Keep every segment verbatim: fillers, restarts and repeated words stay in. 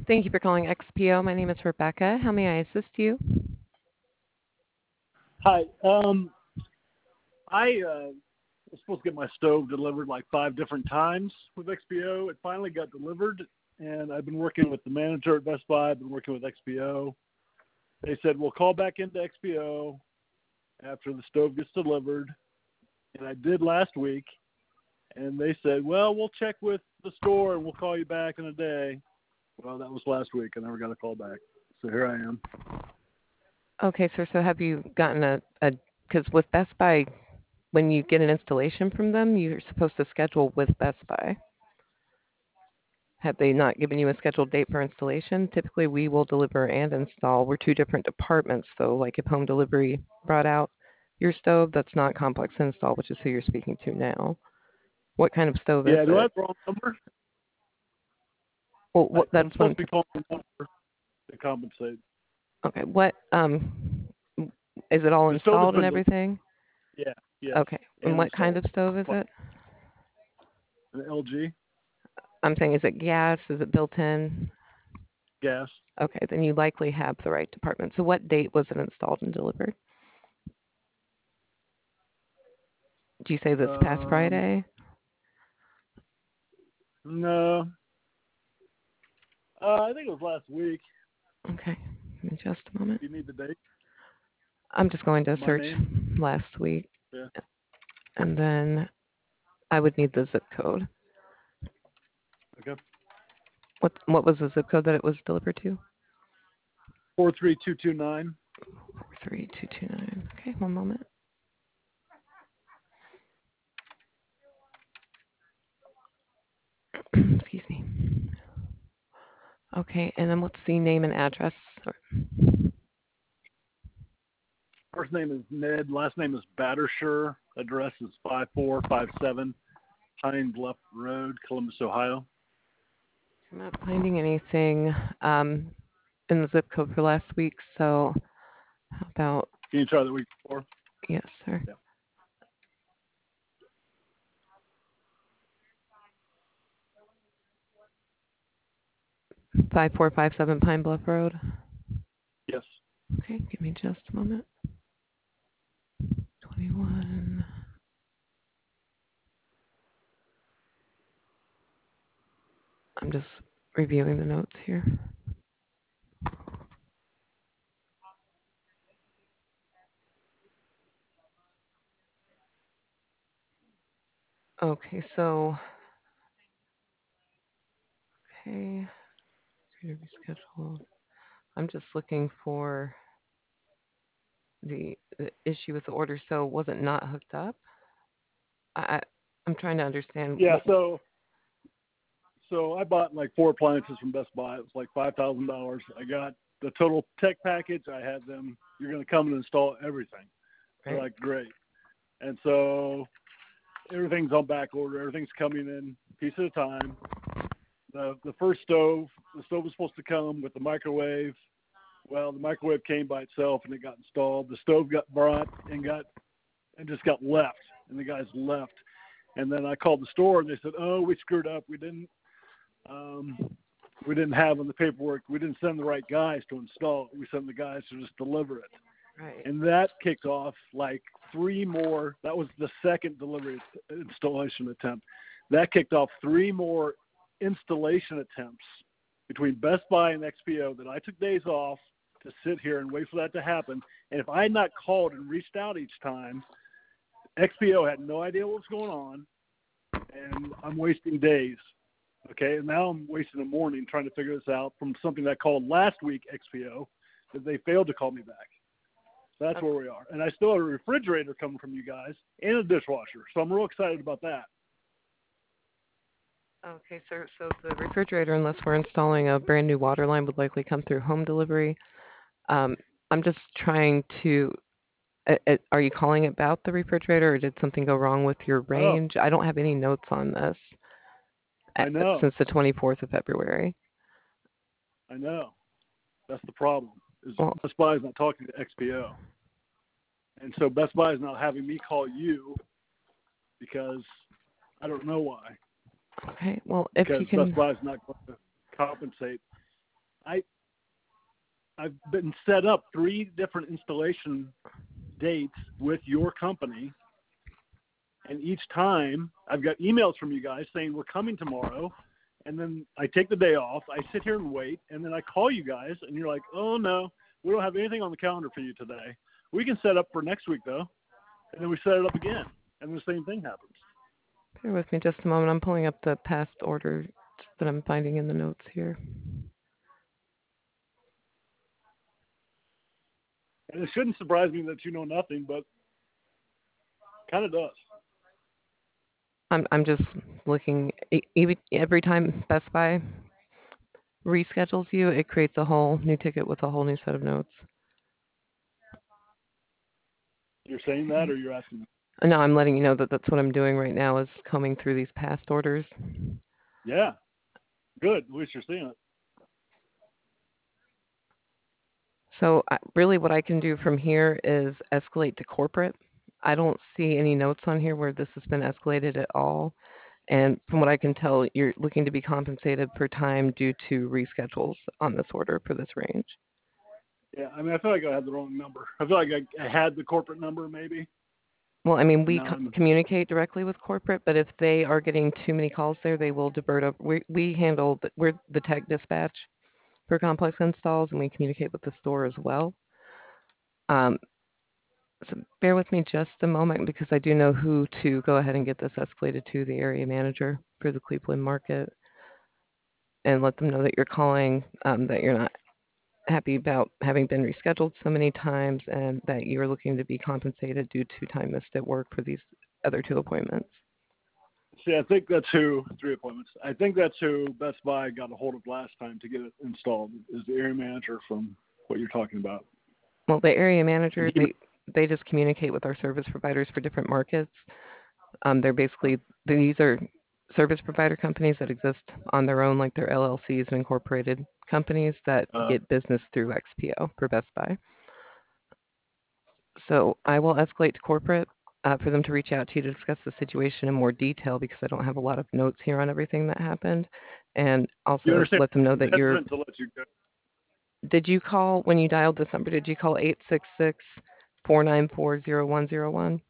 Thank you for calling X P O. My name is Rebecca. How may I assist you? Hi. Um, I uh, was supposed to get my stove delivered like five different times with X P O. It finally got delivered, and I've been working with the manager at Best Buy. I've been working with X P O. They said, we'll call back into X P O after the stove gets delivered. And I did last week, and they said, well, we'll check with the store, and we'll call you back in a day. Well, that was last week. I never got a call back. So here I am. Okay, sir. So have you gotten a, a because with Best Buy, when you get an installation from them, you're supposed to schedule with Best Buy. Have they not given you a scheduled date for installation? Typically, we will deliver and install. We're two different departments. So like if home delivery brought out your stove, that's not complex install, which is who you're speaking to now. What kind of stove is Yeah, do I it? have the wrong number? Well, I, what, I'm that's supposed one. to be calling the number to compensate. Okay. What um is it all The stove has installed and been delivered. everything? Yeah, yes, Okay. And and what kind installed. of stove is it? An L G I'm saying, is it gas? Is it built in? gas. Okay, then you likely have the right department. So what date was it installed and delivered? Do you say this past Um, Friday? no, uh, I think it was last week. Okay, give me just a moment. Do you need the date? I'm just going to My search name? last week, Yeah. and then I would need the zip code. Okay. What what was the zip code that it was delivered to? Four three two two nine. four three two two nine. Okay, one moment. Excuse me. Okay, and then what's the name and address? First name is Ned. Last name is Battersher. Address is five four five seven Pine Bluff Road, Columbus, Ohio. I'm not finding anything um, in the zip code for last week, so how about, Can you try the week before? yes, sir. Yeah. five four five seven Pine Bluff Road. Yes. Okay, give me just a moment. twenty-one. I'm just reviewing the notes here. Okay, so, okay, rescheduled. I'm just looking for the, the issue with the order. So was it not hooked up? I, I I'm trying to understand. Yeah. What, So, so I bought like four appliances from Best Buy. It was like five thousand dollars. I got the total tech package. I had them. You're going to come and install everything. They're right? like, great. And so everything's on back order. Everything's coming in a piece at a time. The the first stove, the stove was supposed to come with the microwave. Well, the microwave came by itself and it got installed. The stove got brought and got and just got left, and the guys left. And then I called the store and they said, "Oh, we screwed up. We didn't um, we didn't have on the paperwork. We didn't send the right guys to install it. We sent the guys to just deliver it." Right. And that kicked off like three more. That was the second delivery installation attempt. That kicked off three more installation attempts between Best Buy and X P O that I took days off to sit here and wait for that to happen. And if I had not called and reached out each time, X P O had no idea what was going on, and I'm wasting days. Okay, and now I'm wasting a morning trying to figure this out from something that I called last week, X P O, that they failed to call me back. That's okay. Where we are. And I still have a refrigerator coming from you guys and a dishwasher, so I'm real excited about that. Okay, sir. So the refrigerator, unless we're installing a brand new water line, would likely come through home delivery. Um, I'm just trying to. Uh, uh, are you calling about the refrigerator, or did something go wrong with your Oh, range? I don't have any notes on this uh, I know. since the twenty-fourth of February. I know. That's the problem. Is Well, Best Buy is not talking to X P O. And so Best Buy is not having me call you because I don't know why. okay. Well, if Because you can. Best Buy is not going to compensate I I've been set up three different installation dates with your company, and each time I've got emails from you guys saying we're coming tomorrow, and then I take the day off, I sit here and wait, and then I call you guys, and you're like, oh no, we don't have anything on the calendar for you today. We can set up for next week though, and then we set it up again, and the same thing happens. Bear with me just a moment. I'm pulling up the past order that I'm finding in the notes here. And it shouldn't surprise me that you know nothing, but kind of does. I'm I'm just looking. Every time Best Buy reschedules you, it creates a whole new ticket with a whole new set of notes. You're saying that, or you're asking me? No, I'm letting you know that that's what I'm doing right now is combing through these past orders. Yeah, good. At least you're seeing it. So uh, really what I can do from here is escalate to corporate. I don't see any notes on here where this has been escalated at all. And from what I can tell, you're looking to be compensated for time due to reschedules on this order for this range. Yeah, I mean, I feel like I had the wrong number. I feel like I, I had the corporate number, maybe. Well, I mean, we No, co- communicate directly with corporate, but if they are getting too many calls there, they will divert up. We, we handle, the, we're the tech dispatch for complex installs, and we communicate with the store as well. Um, so bear with me just a moment because I do know who to go ahead and get this escalated to, the area manager for the Cleveland market, and let them know that you're calling, um, that you're not happy about having been rescheduled so many times, and that you're looking to be compensated due to time missed at work for these other two appointments. See, I think that's who, three appointments. I think that's who Best Buy got a hold of last time to get it installed, is the area manager from what you're talking about. Well, the area manager, they, they just communicate with our service providers for different markets. Um, they're basically, these are service provider companies that exist on their own, like they're L L Cs and incorporated companies that Uh, get business through X P O for Best Buy. So I will escalate to corporate uh, for them to reach out to you to discuss the situation in more detail because I don't have a lot of notes here on everything that happened. And also let them know that you're... To let you go. Did you call, when you dialed this number, did you call eight six six, four nine four, zero one zero one?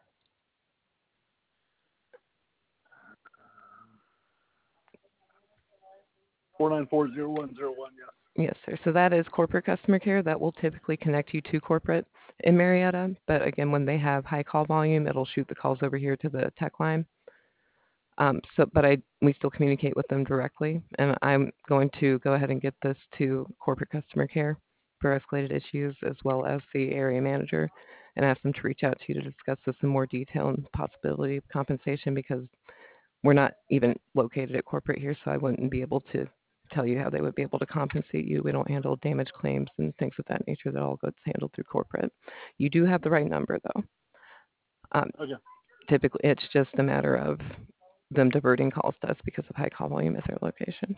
four nine four, zero one zero one, yes. Yes, sir. So that is corporate customer care. That will typically connect you to corporate in Marietta. But again, when they have high call volume, it'll shoot the calls over here to the tech line. Um, so, but I we still communicate with them directly, and I'm going to go ahead and get this to corporate customer care for escalated issues, as well as the area manager, and ask them to reach out to you to discuss this in more detail and possibility of compensation, because we're not even located at corporate here, so I wouldn't be able to tell you how they would be able to compensate you. We don't handle damage claims and things of that nature. That all gets handled through corporate. You do have the right number, though. Um, Okay. Typically, it's just a matter of them diverting calls to us because of high call volume at their location.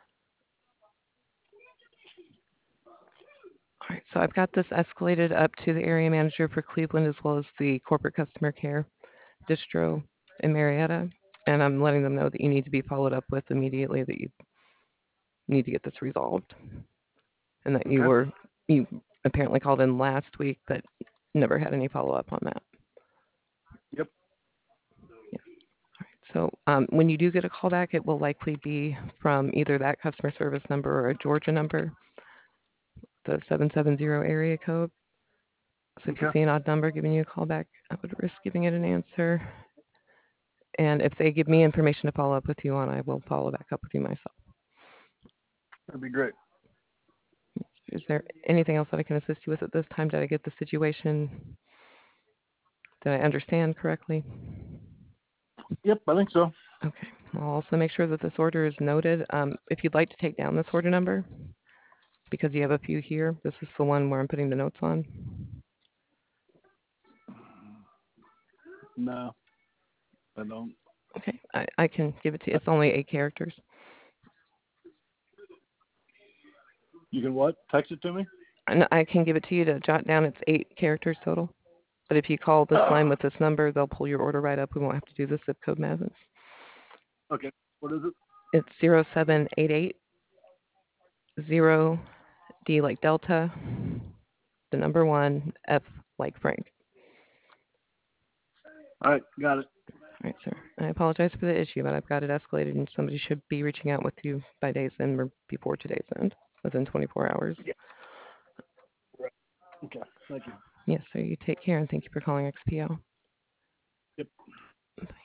All right, so I've got this escalated up to the area manager for Cleveland, as well as the corporate customer care distro in Marietta, and I'm letting them know that you need to be followed up with immediately, that you need to get this resolved, and that you Okay. were you apparently called in last week but never had any follow-up on that. Yep. Yeah. All right. So um, when you do get a call back, it will likely be from either that customer service number or a Georgia number, the seven seven zero area code. So if Okay. you see an odd number giving you a call back, I would risk giving it an answer. And if they give me information to follow up with you on, I will follow back up with you myself. That'd be great. Is there anything else that I can assist you with at this time? Did I get the situation? Did I understand correctly? Yep, I think so. Okay. I'll also make sure that this order is noted. Um, if you'd like to take down this order number, because you have a few here, this is the one where I'm putting the notes on. No, I don't. Okay. I, I can give it to you. It's only eight characters. You can what? Text it to me? And I can give it to you to jot down. It's eight characters total. But if you call this line with this number, they'll pull your order right up. We won't have to do the zip code mazes. Okay. What is it? It's zero seven eight eight zero, D like Delta, the number one, F like Frank. All right, got it. All right, sir. I apologize for the issue, but I've got it escalated, and somebody should be reaching out with you by day's end or before today's end, within twenty-four hours. Yeah. Right. Okay, thank you. Yes, sir. You take care, and thank you for calling X P O.